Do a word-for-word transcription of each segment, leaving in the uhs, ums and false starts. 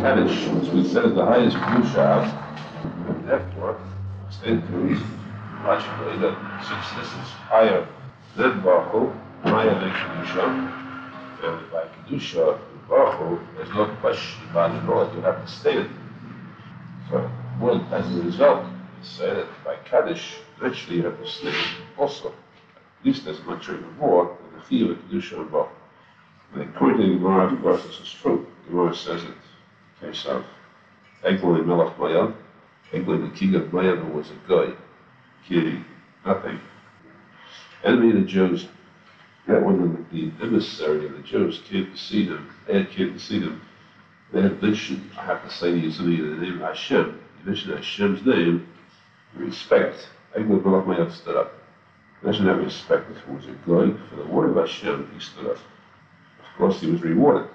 Kaddish, as we said, is the highest Kedusha out. And therefore, it's includes logically that since this is higher than Baruch, higher than Kedusha, and by Kedusha, Baruch, there's no question about it at all. You have to state it. So, well, as a result, we say that by Kaddish, eventually you have to state it also, at least as much or even more than the Chiyuv of Kedusha and Baruch. And according to the Gemara, of course, this is true. The Gemara says it in case of Eglon and Melech Mayad. Eglon, the king of Mayad, who was a guy, kidding, nothing. Enemy of the Jews. That when the, the emissary of the Jews came to see them, they had came to see them, they had mentioned, I have to say to you something in the name of Hashem. You mentioned Hashem's name, respect. Eglon Melech Mayad stood up. Imagine that respect towards a guy. For the word of Hashem, he stood up. Of course, he was rewarded.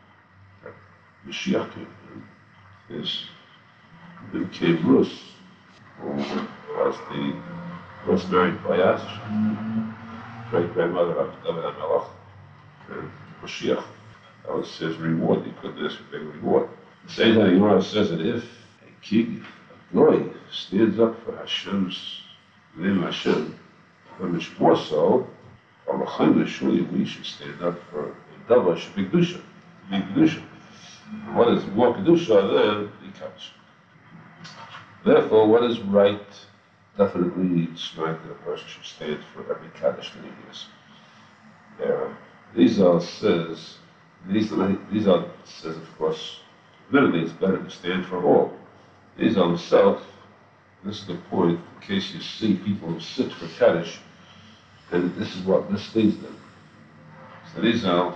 Mashiach came. His then came Rus, who was the was married by us, great grandmother of David HaMelech, and Mashiach. That was his reward. He couldn't ask for a big reward. The same thing, Gemara says that if a king, a goy, stands up for Hashem's the name of Hashem, how much more so, surely we should stand up for Dava should be Kedusha, be Kedusha. What is more Kedusha than the Kaddish? Therefore, what is right definitely it's right that a person should stand for every Kaddish that he hears. There, these are says, these are, these are says of course, admittedly it's better to stand for all. These are himself, this is the point, in case you see people who sit for Kaddish, and this is what misleads them. So these are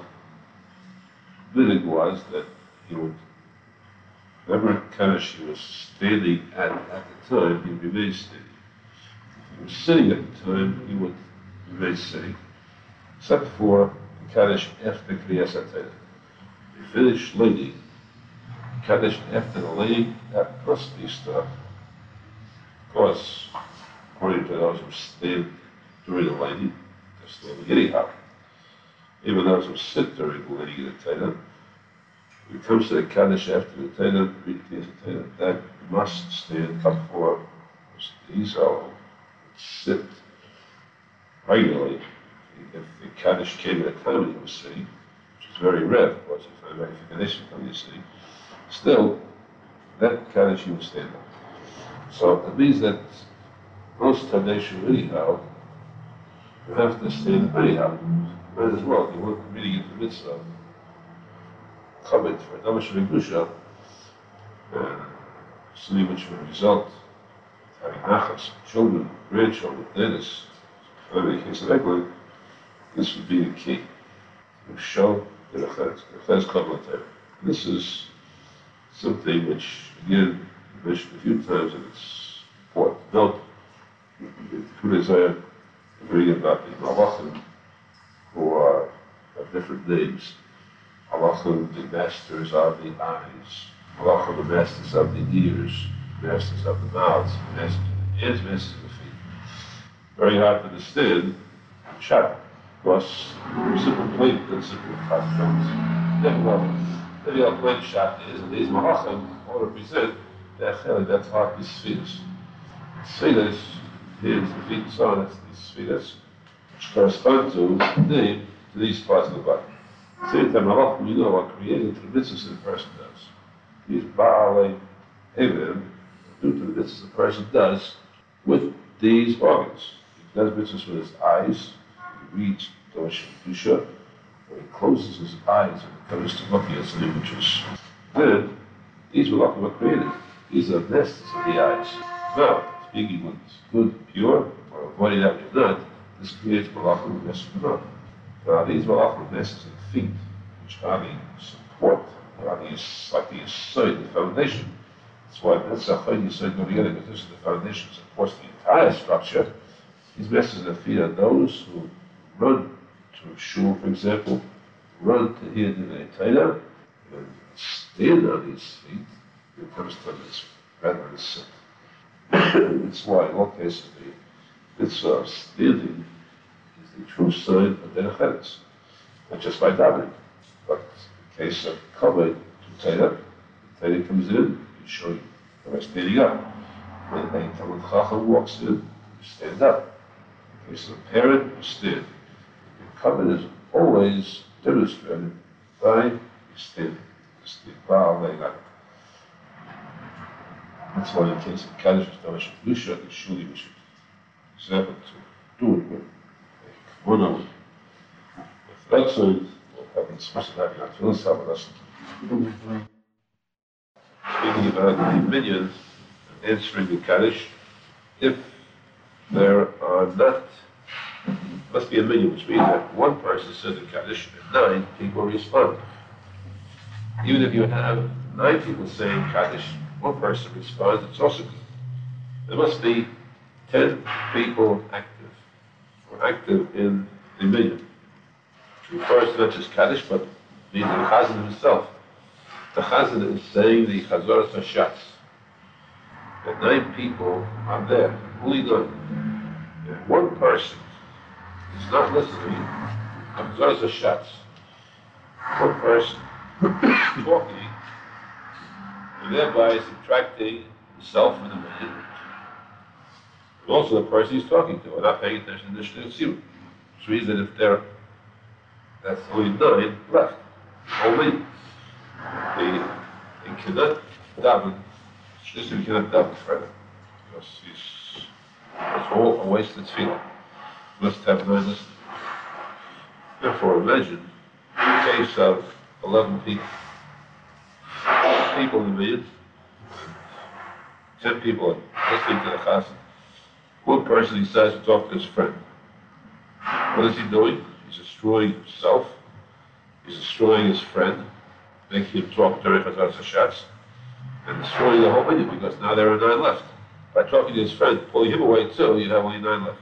Minhag was that he would, whenever Kaddish he was standing at at the time, he would remain standing. If he was sitting at the time, he would remain sitting, except for the Kaddish after Kriyas HaTorah. He finished leaning. Kaddish after the leaning, that must be stood up. Of course, according to those who stand during the leaning, they're standing anyhow. Even those who sit during the leading of the Torah, when it comes to the Kaddish after the Torah, the Torah, that must stand up for these are sit regularly. If the Kaddish came at a time when he was sitting, which is very rare, of course, if I'm ready for Kaddish when he's sitting, still, that Kaddish he would stand up. So it means that most Kaddish anyhow, you have to stand up anyhow. Might as well, you weren't committing into the mitzvah of comment for Dava Shebei Kedusha, and something which would result in having nachas, children, grandchildren, dentists, in the case of Eglon, this would be the key. You show the Rechez, the Rechez Kabbalah Torah. This is something which, again, I mentioned a few times, and it's important to note. The Tikkun Isaiah, reading about the Malachim, who are of different names. Malachim, the masters of the eyes. Malachim, the masters of the ears. Masters of the mouths. Masters of the hands, masters of the feet. Very hard to understand. Shabbat. Of course, simple plain principle of constructs. Then, well, then how plain Shabbat is, and these Malachim all represent their cheli, that's hard, these spheres. Spheres, hands, the feet, and so on, that's these spheres, which correspond to the name to these parts of the body. At the same time, Malachim, you know, are created to the mitzvahs that a person does. These Baalei Evim, due to the mitzvahs the person does with these organs. He does mitzvahs with his eyes, he reads Torah Kedusha, or he closes his eyes and comes to look at something which is. Then, these Malachim are created. These are nests of the eyes. Now, speaking what's good, pure, or avoiding that which is not, this creates Malachim and nests of the mouth. Now, these Malachim nests of the feet, which are the support, are the, like the side, the foundation. That's why that's a high side go together, because this is the foundation that supports the entire structure. These nests of the feet are those who run to a shul, for example, run to hear the Torah, and stand on these feet. It comes to this rather than sit. That's why in all cases the mitzvah of standing is the true sign of derech eretz, not just by davening, but in the case of kavod to Torah, Teddy comes in, he's showing the rest standing up. When the Talmud Chacham walks in, you stand up. In case of a parent, you stand. The covenant is always demonstrated by standing. It's the Baal Leilach. That's why in case of Kaddish Establish Kedusha, the Shuli we should example to do it with a kimono, with leg signs, or having special having a tefillin sabbath lesson. Speaking about the minions answering the Kaddish, if there are not, must be a minion, which means that one person says the Kaddish and nine people respond. Even if you have nine people saying Kaddish, one person responds, it's also good. There must be ten people active, or active in the minion. Which refers to not just Kaddish, but means the Chazan himself. The Chazan is saying the Chazoras Hashatz. That nine people are there, only nine. And one person is not listening, the Chazoras Hashatz. One person talking, and thereby subtracting himself from the minion. And also the person he's talking to, and not paying attention to the Shnetzim. Which means that if there, that's only nine left, only. They, they cannot daven, Shnetzim cannot daven further. Because he's, it's all a wasted tefillah. Must have nine listening. Therefore, imagine the case of eleven people. People in the million, ten people listening to the chazan. One person decides to talk to his friend. What is he doing? He's destroying himself. He's destroying his friend, making him talk during Chazaras Hashatz, and destroying the whole million because now there are nine left. By talking to his friend, pulling him away too, you have only nine left.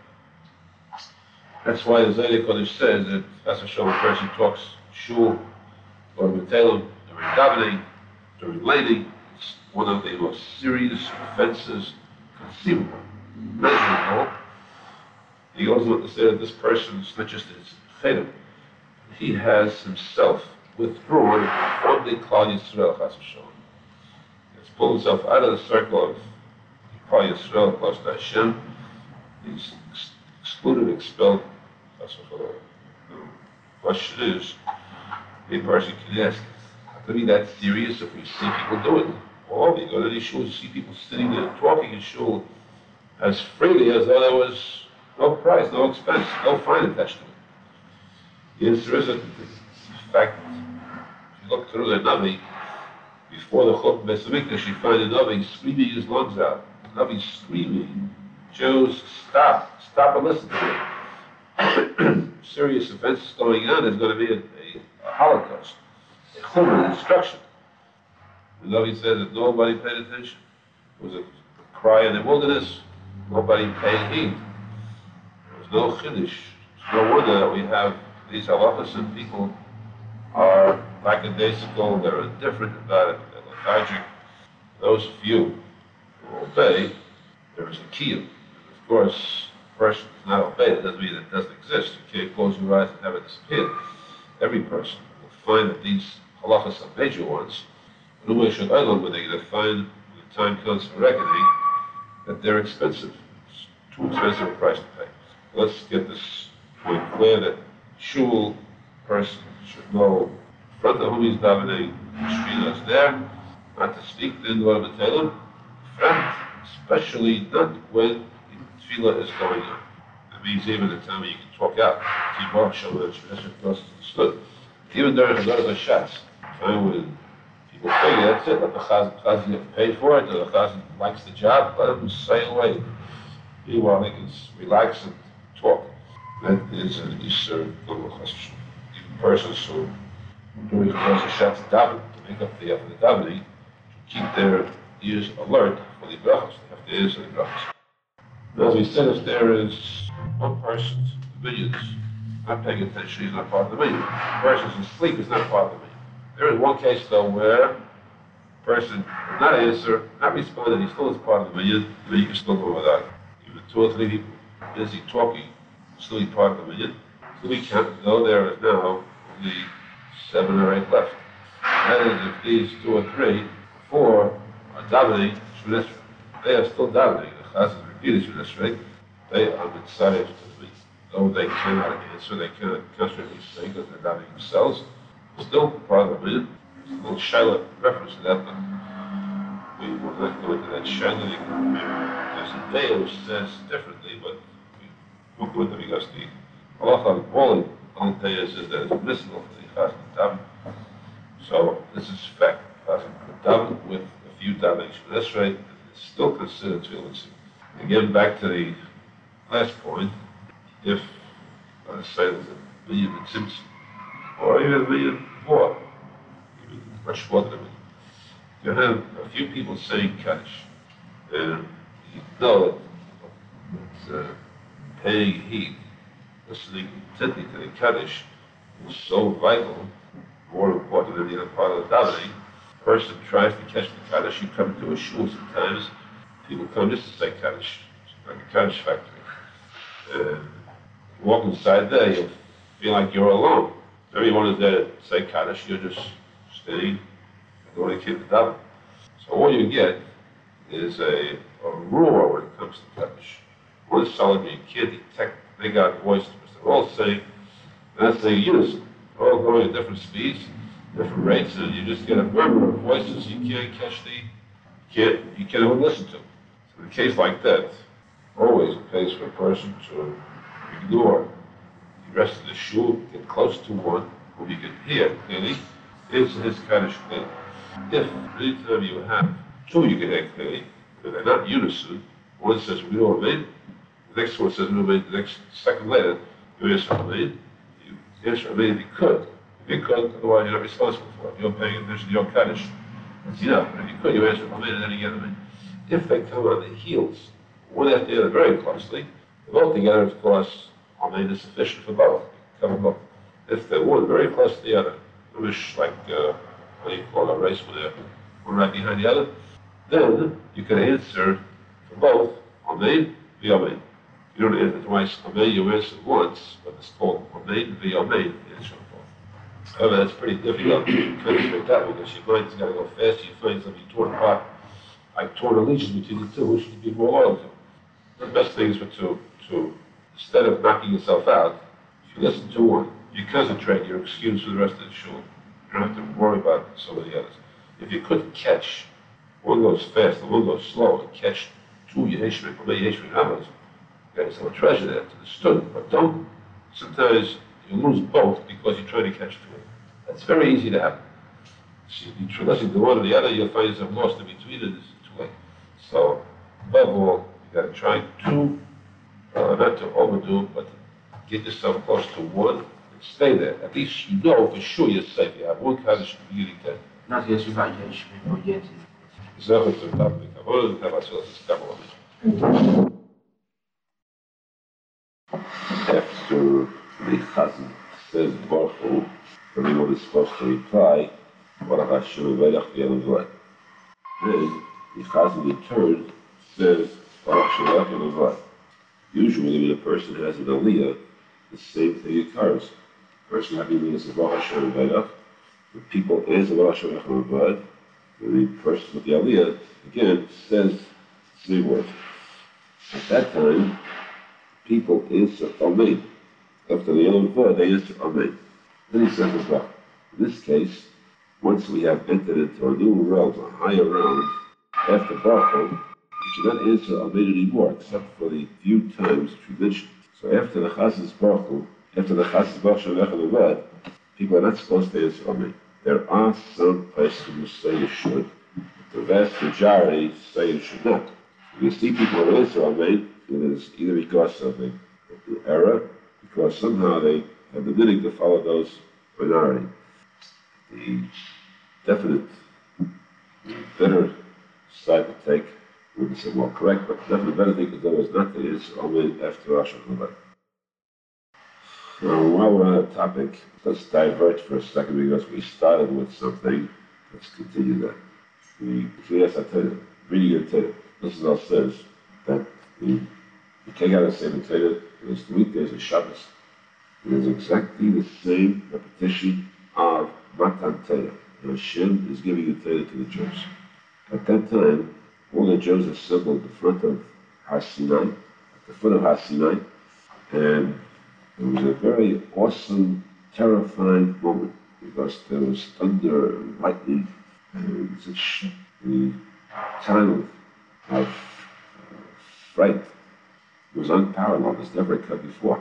That's why the Zaydik Kodesh says that as a show, a person talks shul or metalum during davening, during lighting. It's one of the most serious offenses conceivable, measurable. He goes on to say that this person is not just his chedem, he has himself withdrawn from the Klal Yisrael Chas v'Shalom. He's pulled himself out of the circle of the Klal Yisrael, close to Hashem. He's ex- excluded, expelled. Chas v'Shalom. The question is, a person can ask, how can it be that serious if we see people do it? Or you go to these shuls, you see people sitting there talking in shul as freely as though there was no price, no expense, no fine attached to it. The answer is that, in fact, if you look through the Navi, before the Chut Beis HaMikdash, you find the Navi screaming his lungs out. The Navi screaming, Jews, stop, stop and listen to me. Serious offenses going on, there's going to be a, a, a Holocaust, a chumrah, destruction. The Navi said that nobody paid attention. It was a cry in the wilderness, nobody paid heed. There was no chiddush. It's no wonder that we have these halachas and people are lackadaisical, they're indifferent about it, they're lethargic. Those few who obey, there is a kiyum. Of course, a person does not obey, it doesn't mean it doesn't exist. You can't close your eyes and have it disappear. Every person will find that these halachas are major ones. When they're going to find, when the time comes for reckoning, that they're expensive. It's too expensive a price to pay. Let's get this point clear that shul person should know in front of whom he's davening, Shekhinah is there, not to speak the Dvar B'Telem, in front, especially not when the tefillah is going on. That means even the time when you can talk out, Tibor Shalom and Shemeshet stood. Even during Chazaras Hashatz, time when people figure that's it, let the chazan get paid for it, or the chazan likes the job, let him sail away. Meanwhile, they can relax and talk. That is an Isser Gomel Chas v'Shalom. Even persons who during Chazaras Hashatz daven, to make up the, the davening, should keep their ears alert for the brachos. They have to answer the brachos. Now, as we said, if there is one person, the millions, not paying attention, he's not part of the million. The person's asleep, is not part of the million. There is one case, though, where a person did not answer, not responded, he still is part of the million, the million can still go without him. Even two or three people busy talking, still be part of the million. So we count, though there is now only seven or eight left. That is, if these two or three, before are davening Shemini Esrei. They are still davening. The Chazan repeated Shemini Esrei. They are mitzaref to the meat. Though they cannot answer, they cannot concentrate these because they're davening themselves. Still part of the meat. There's a little shaila reference to that, but we will not go into that shaila. There's a day which says differently, but we won't go into it because the halacha of all on day says that it's permissible for the Chazan to daven. So this is fact. Chazan could daven with a few davenings from Esrei. It's still considered tefillah. Again, back to the last point, if, let us say, there's a million in Simpson, or even a million more, even much more than a million, you have a few people saying Kaddish, and you know that, that uh, paying heed, listening intently to the Kaddish is so vital, more important than the other part of the davening. A person tries to catch the Kaddish, you come to a shul sometimes, people come just to say Kaddish, it's like a Kaddish factory. And you walk inside there, you'll feel like you're alone. Everyone is there to say Kaddish, you're just standing, the only kid to daven. So all you get is a, a roar when it comes to Kaddish. One is telling me, you can't detect, they got voices, but they're all saying, and that's saying unison. They're all going at different speeds, different rates, and you just get a murmur of voices you can't catch the, you can't, you can't even listen to. So in a case like that, always pays for a person to ignore the rest of the shul, get close to one whom you can hear clearly, is his Kaddish clearly. If anytime you have two you can hear clearly, and they're not unison, one says we know Amen, the next one says we know Amen, the next second later you answer Amen, you answer Amen if you could. If you could, otherwise you're not responsible for it. You're paying attention to your Kaddish. That's enough. But if you could, you answer Amen and then you get Amen. If they come on the heels, one after the other very closely, both together, of course, Amen is sufficient for both. Cover both. If they're one very close to the other, it was like, uh, what do you call it, a race where they're one right behind the other, then you can answer for both, Amen, be Amen. You don't answer twice, Amen, you answer once, but it's called Amen, be Amen, answer both. However, that's pretty difficult to concentrate that because your mind's got to go fast, you find something torn apart, like torn allegiance between the two, which should be more loyal to. The best thing is for to, to, instead of knocking yourself out, if you listen to one, you concentrate, you're excused for the rest of the shul. You don't have to worry about some of the others. If you could catch, one goes fast and one goes slow, and catch two Yeheshvik, or Yeheshvik Amos, there's some treasure there to the student, but don't, sometimes you lose both because you're trying to catch two. That's very easy to happen. So if you're listening to one or the other, you'll find yourself lost in between and it's too late. So, above all, you got to try to, uh, not to overdo, but to get yourself close to one and stay there. At least you know for sure you're safe. You have one Kaddish at the beginning there. Not yes, you've got yes, yes. Zechut to the topic. I want to have ourselves a couple of it. After the Chazan says Baruch Hu, everyone is supposed to reply, Baruch Hashem Velech V'Yelavai. Then the Chazan in turn says Baruch Shalach Yelavai. Usually when a person has an aliyah, the same thing occurs. The person having aliyah says Baruch Hashem Velech. The people answer Baruch Shalach Yelavai. The person with the aliyah again says three words. At that time, people answer Amen. After the Yelavai, they answer Amen. Then he says as well. In this case, once we have entered into a new realm, a higher realm, after Baruch Hu, we cannot answer Amen anymore, except for the few times we mentioned. So after the Chazan's Baruch Hu, after the Chazan's Baruch Shalach Yelavai, people are not supposed to answer Amen. There are some places who say you should, but the vast majority say you should not. You see people who answer Amen, it is either because of an error, because somehow they have the willing to follow those minority. The definite, better side to take wouldn't say more correct, but definitely better thing is always not to answer Amen after Rosh Hashanah. Now, while we're on that topic, let's divert for a second because we started with something. Let's continue that. The yes, I tell you, reading it, Torah. This is all says that the you take out a Seder Torah, there's the weekdays of Shabbos. It is exactly the same repetition of Matan Torah. And Hashem is giving the Torah to the Jews. At that time, all the Jews assembled in front of Har Sinai, at the foot of Har Sinai, and it was a very awesome, terrifying moment because there was thunder and lightning and such a time of, of uh, fright. It was unparalleled. It's never occurred before.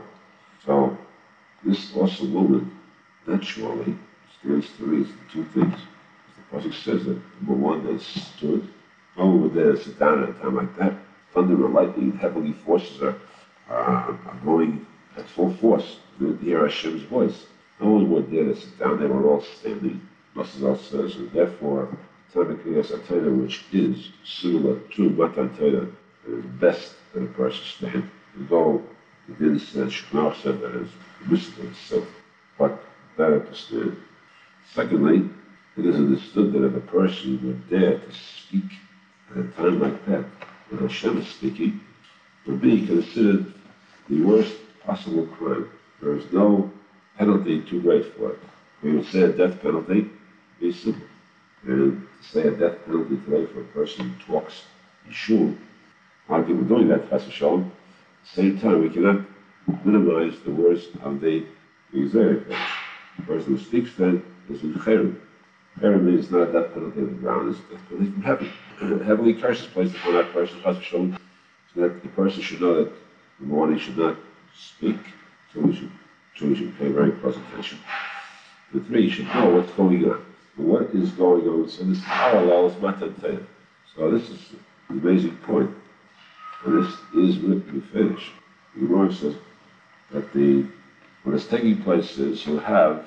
So this awesome moment naturally stands to reason two things. The Pasuk says that number one, they stood. No one would dare sit down at a time like that. Thunder and lightning, heavenly forces are, are, are going at full force to hear Hashem's voice. No one would dare to sit down. They were all standing. Masazal says, and therefore, Time Kriyas HaTorah, which is similar to Matan Torah, is best that a person stand. Though the Din said, Shekhnach said that is permissible to sit, but better to stand. Secondly, it is understood that if a person would dare to speak at a time like that, when Hashem is speaking, would be considered the worst possible crime. There is no penalty too great for it. We would say a death penalty, be simple. And to say a death penalty today for a person who talks in shul, a lot of people doing that, Chas v'shalom. At the same time, we cannot minimize the words of the exilic. The person who speaks then is in cherem. Cherem means not a death penalty on the ground, it's a death penalty from heaven. Heavenly curse is placed upon that person, Chas v'shalom, so that the person should know that number one, he should not speak, so we should, so we should pay very close attention. The three, he should know what's going on. What is going on? So this parallels Matan Torah. So this is the amazing point. And this is written to finish. The Gemara says that the what is taking place is you have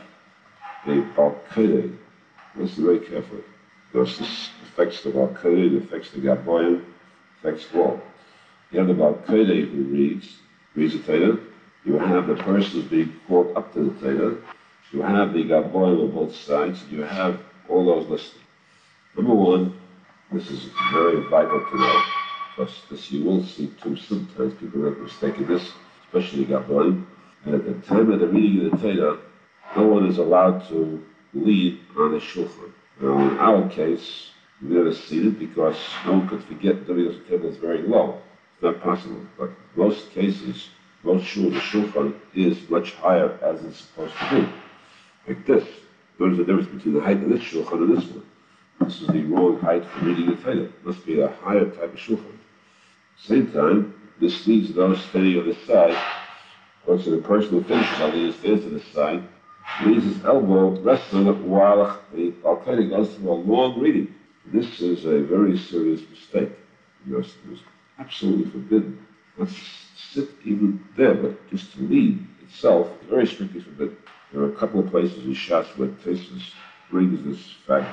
a Balkede. Listen very carefully. Because this affects the Balkede, it affects the Gaboyim, affects all. You have the Balkede who reads, reads the Torah. You have the person who's being called up to the Torah. You have the Gaboyim on both sides. You have all those listening. Number one, this is very vital to know, because this you will see too sometimes people make a mistake in this, especially the Gaboyim. And at the time of the reading of the Torah, no one is allowed to lead on the shulchan. Now, in our case, we've never seen it because no one could forget that the table is very low. It's not possible. But in most cases, most shuls, the shulchan is much higher as it's supposed to be. Like this. Notice the difference between the height of this shulchan and this one. This is the wrong height for reading the Torah. It must be a higher type of shulchan. At the same time, this leads those standing on this side. Also, the person who finishes on the stands to this side, leaves his elbow resting while the Balkede goes through a long reading. This is a very serious mistake. Because it is absolutely forbidden. Not to sit even there, but just to lead itself is very strictly forbidden. There are a couple of places in Shas where Tosfos brings this fact,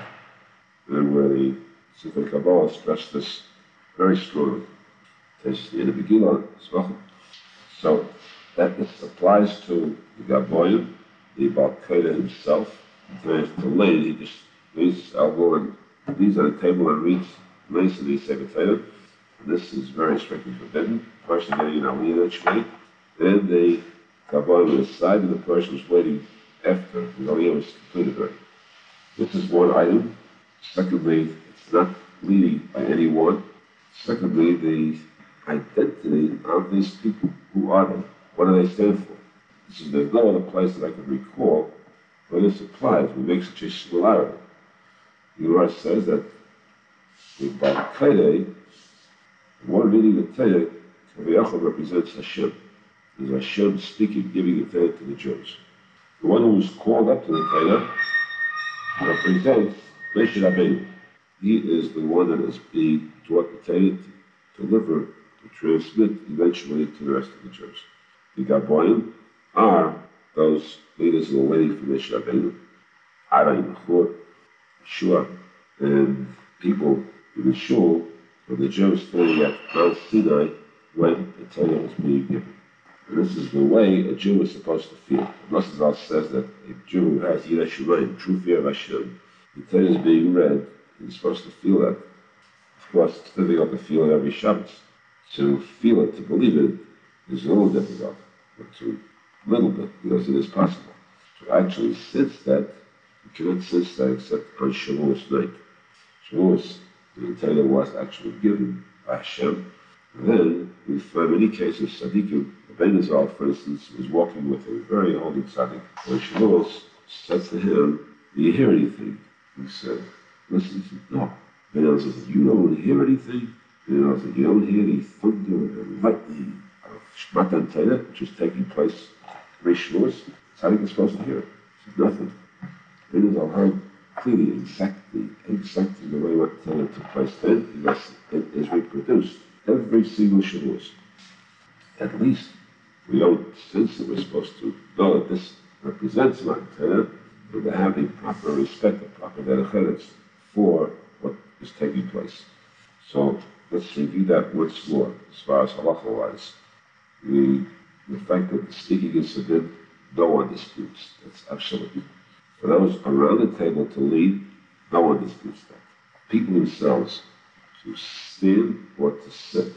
and where the Sefer Kabbalah stressed this very strongly. Tosfos in the Megillah, so that this applies to the Gaboyim, the Balkede himself. If to lean, he just leaves his elbow and leans on the table and reads nicely Sefer Torah. This is very strictly forbidden. The person getting an aliyah each way, then the Gaboyim on the side, and the person was waiting after the aliyah was completed already. This is one item. Secondly, it's not leading by anyone. Secondly, the identity of these people. Who are they? What do they stand for? This is, there's no other place that I can recall where this applies. We make such a similarity. The Gemara says that the Balkede, one reading the Torah, Kaviyachal represents Hashem. Is Hashem speaking, giving the Torah to the Jews. The one who is called up to the Torah represents Moshe Rabbeinu. He is the one that is being taught the Torah to deliver, to transmit eventually to the rest of the Jews. The Gaboyim are those leaders who are waiting for Moshe Rabbeinu, Aaron, Bechor, Yeshua, and people in the shul of the Jews standing at Mount Sinai when the Torah was being given. And this is the way a Jew is supposed to feel. Rasazal says that a Jew who has Yireh Shamayim, true fear of Hashem, the Torah is being read, he's supposed to feel that. Of course, it's difficult to feel it every Shabbos. To feel it, to believe it, is a little difficult, but to a little bit, because it is possible. To actually sense that, you cannot sense that except on Shavuos night. Shavuos The Torah was actually given by Hashem. And then we find many cases, Tzaddikim, Ben Azal, for instance, was walking with a very holy tzaddik. And Shavuos said to him, do you hear anything? He said, listen, he said, no. Ben Azal said, you don't hear anything? Ben Azal said, you don't hear any thunder and lightning of Matan Torah, which is taking place three Shavuos? Tzaddik is supposed to hear it. He said, nothing. Ben Azal heard clearly, exactly, exactly the way what Torah took place then, because it is reproduced every single Shavuos. At least we don't sense that we're supposed to know that this represents Matan Torah, and to have the proper respect, the proper derech for what is taking place. So let's review that once more as far as halacha-wise. The, the fact that the speaking is forbidden, no one disputes. That's absolutely. For those around the table to lead, no one disputes that. People themselves, to stand or to sit,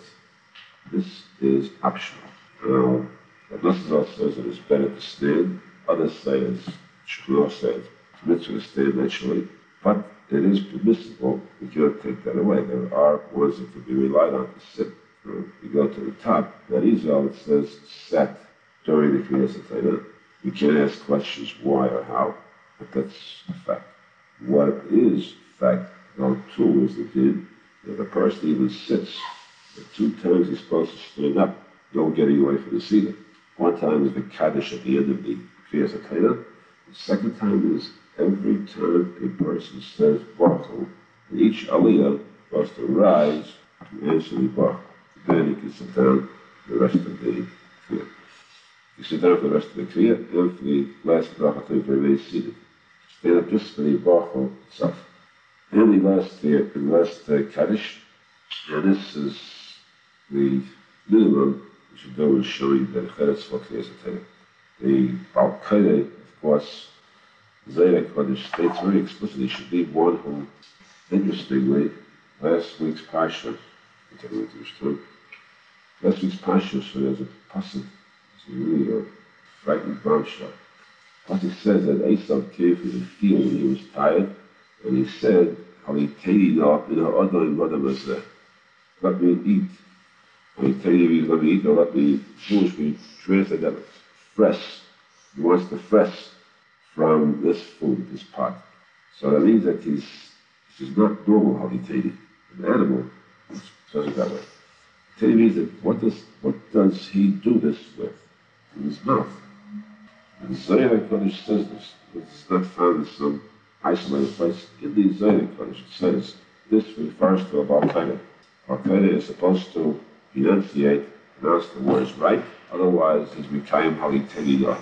this is optional. Now, Abnasazal says it is better to stand. Others say, as Shmuel said, it's mitzvah to stand naturally. But it is permissible. We cannot take that away. There are words that can be relied on to sit. Uh, we go to the top. That Israel, it says, sat during the Kriyas HaTorah. We can't ask questions why or how, but that's a fact. What is fact, though, too, is the din. If a person even sits, the two times he's supposed to stand up, don't get away from the seat. One time is the Kaddish at the end of the Kriyas HaTorah. The second time is every time a person says Baruch Hu, and each Aliyah is supposed to rise to answer the Baruch Hu. Then he can sit down for the rest of the Kriyah. You sit down for the rest of the Kriyah, and for the last Baruch Hu, you remain seated. Stand up just for the Baruch Hu itself. And the last, the last uh, Kaddish, and this is the minimum we should do is showing that the Cheretz for Kriyas HaTorah. The Baal Kodeh, of course, Zayra Kodesh states very explicitly, should be one who, interestingly, last week's Parsha, I'll tell you what this term, last week's Parsha, so there's a pasuk, it's really a frightening bombshell. Pasuk says that Esav came from the field when he was tired, and he said, Haliteni na min ha'adam v'adam hazeh. Let me eat. Haliteni means let me eat, or let me, Jewish means translate that fresh. He wants the fresh from this food, this pot. So that means that he's, this is not normal Haliteni. An animal does it that way. Haliteni means that what does, what does he do this with? In his mouth. And Zohar Kodesh says this. It's not found in some isolated place. In the Zohar Kodesh it says this refers to a Baal Kodeh. Baal Kodeh is supposed to enunciate, pronounce the words right, otherwise he's Mikayim Haliteni Lah.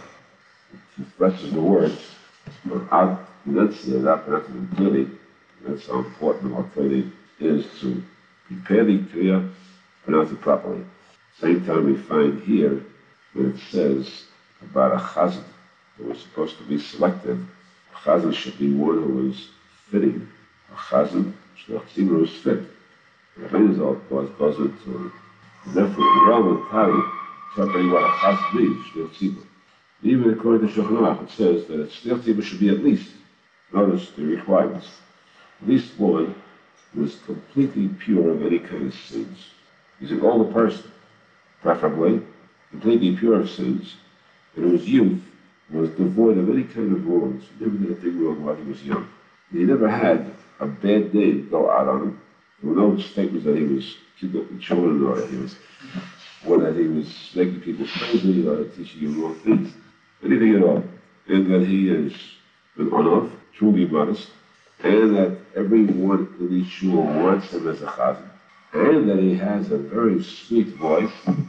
He expresses the words without enunciating, without pronouncing them clearly. That's how important Baal Kodeh is to prepare the Kriya, pronounce it properly. Same time we find here when it says about a chazan that was supposed to be selected. A chazan should be one who is fitting. A chazan, Shlach Tzibur, is fit. The Ben Azal, of course, goes into therefore the realm of Tari, interpreting what a chazan means, Shlach Tzibur. Even according to Shulchan Aruch, it says that a Shlach Tzibur should be at least, notice the requirements, at least one who is completely pure of any kind of sins. He's an older person, preferably, completely pure of sins, and whose youth was devoid of any kind of wrongs. He never did a thing wrong while he was young. He never had a bad day go out on him. There were no statements that he was kidnapping children, or that he was, or that he was making people crazy, or teaching them wrong things. Anything at all. And that he is an onav, truly modest, and that everyone in the shul wants him as a chazan, and that he has a very sweet voice,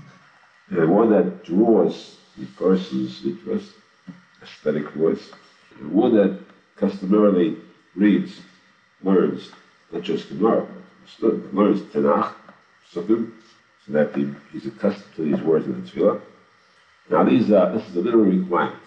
and one that draws the person's interest, aesthetic voice, and one that customarily reads, learns, not just Gemara, but learns Tanakh, Sukkim, so that he, he's accustomed to these words in the Tefillah. Now these are, this is the minimum requirements.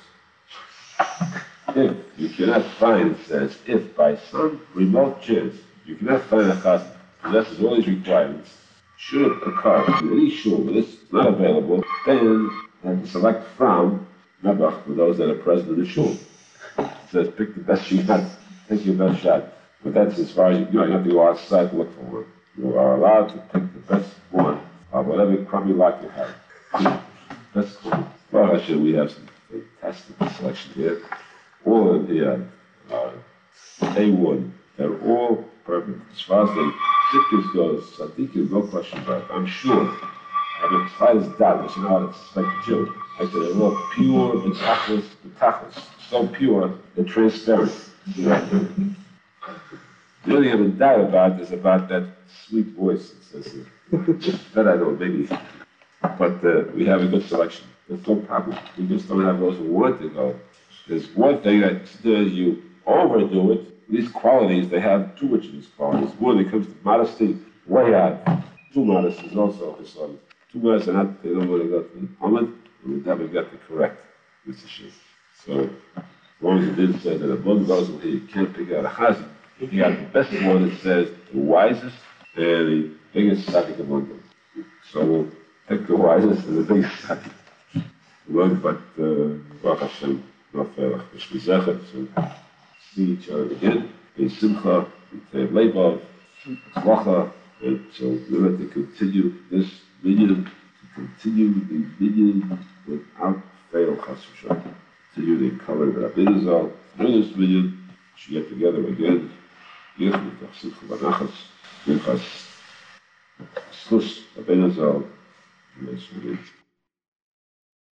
If you cannot find, it says, if by some remote chance you cannot find a chazan who possesses all these requirements, should it occur in any shul where this is not available, then you have to select from Nebuch for those that are present in the shul. It says, pick the best you got, take your best shot. But that's as far as you, you know, you have to go outside to look for one. You are allowed to pick the best one of whatever crummy lot you have. Best one. Well, actually, we have some fantastic selection here. All in here are A one. They're all perfect. As far as the citrus goes, Sadiq is no question about it. I'm sure. I have a slightest doubt, but you know how to suspect Jew. I said they're all pure, betachlis, betachlis. So pure, they're transparent. You know? The only thing I have a doubt about is about that sweet voice. It says here. That I know, maybe. But uh, we have a good selection. There's no problem. We just don't have those who want to go. There's one thing that stirs you overdo it. These qualities, they have too much of these qualities. One, when it comes to modesty, way out. Too modest is also a son. Too modest, and not, they don't want to go to the Muhammad, and we never get the correct Mister Shif. So, as long as it didn't say that among those who you can't pick out a chazan, if you got the best one that says the wisest and the biggest tzaddik among them. So we'll pick the wisest and the biggest tzaddik. But uh, Baruch Hashem, Rafael, B'shmizechet, so see each other again. In Simcha, in Leibov, Tzlacha, and so we want to continue this minyan, to continue the minyan without fail, Chas v'shalom. Continue the color of Rabbi Zal. Through this minyan, we should get together again. Yichud, Simcha, Banachas, Minchas, Schus, Rabbi Zal, and this minyan.